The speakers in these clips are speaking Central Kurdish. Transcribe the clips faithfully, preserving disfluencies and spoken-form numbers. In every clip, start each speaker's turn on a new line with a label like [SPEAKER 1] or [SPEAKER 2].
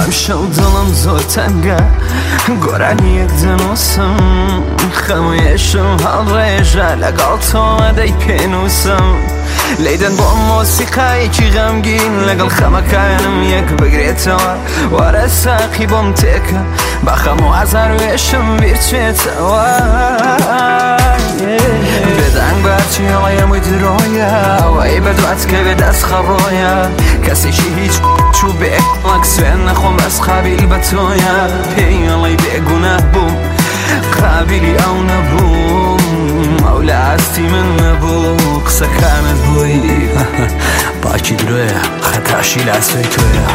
[SPEAKER 1] هەمیشە و دڵم زۆر تەنگە گۆرانی یەک دەنووسم خەموویێشم هەڵڕێژە لەگەڵ تۆمە دەی پێنووسم لەیدەن بۆ مۆسیقایەکی غەمگین لەگەڵ خەمەکانم یەک بگرێتەوە وارە ساقی بۆم تێکە بە خەم و ئازار وێشم بیرچێتەوە بێدەنگ بارچی هەڵی هەمووی درۆیە ئەوەی بەدوات کە بێ دەست خەڕۆیە کەسێکی هیچ چوو بێک سوێن نەخۆم بەس قابیل بە تۆیە پێی هەڵی بێگوناه بووم قابلی ئەو نەبووم ئەو لە ئاستی من نەبوو قسەکانت بووی باکی درۆیە خەتاشی لە ئاستۆی تۆیە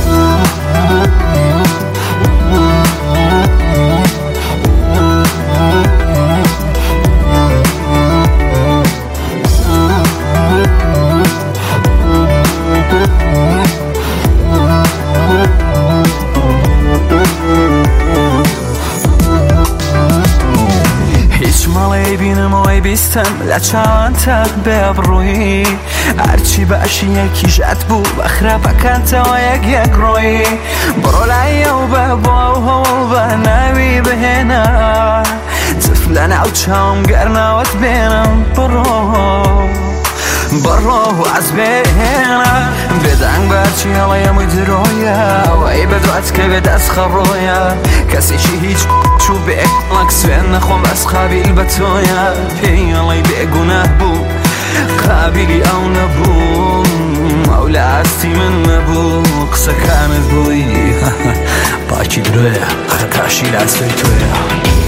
[SPEAKER 1] بینمەوەی بیستم لە چاوانتە بێبڕووی هەرچی باشی یەکیژات بوو بە خراپەکانتەوە یەک یەک ڕۆی بڕۆ لایە و بە بۆ هەوڵ بە ناوی بهێنە جف لە ناو چاوم گەرناوت بێنم بڕۆ بڕۆ واز بێنە بێدەنگ بارچی هەڵی هەمووی درۆیە ئەوەی بەدوات کە بێ دەست خەڕۆیە کەسێکی هیچ چوو بێک سوێن نەخۆم بەس قابیل بە تۆیە پێی هەڵی بێگوناه بوو قابلی ئەو نەبووم ئەو لە ئاستی من نەبوو قسەکانت بووی باکی درۆیە خەتاشی لە ئاستۆی تۆیە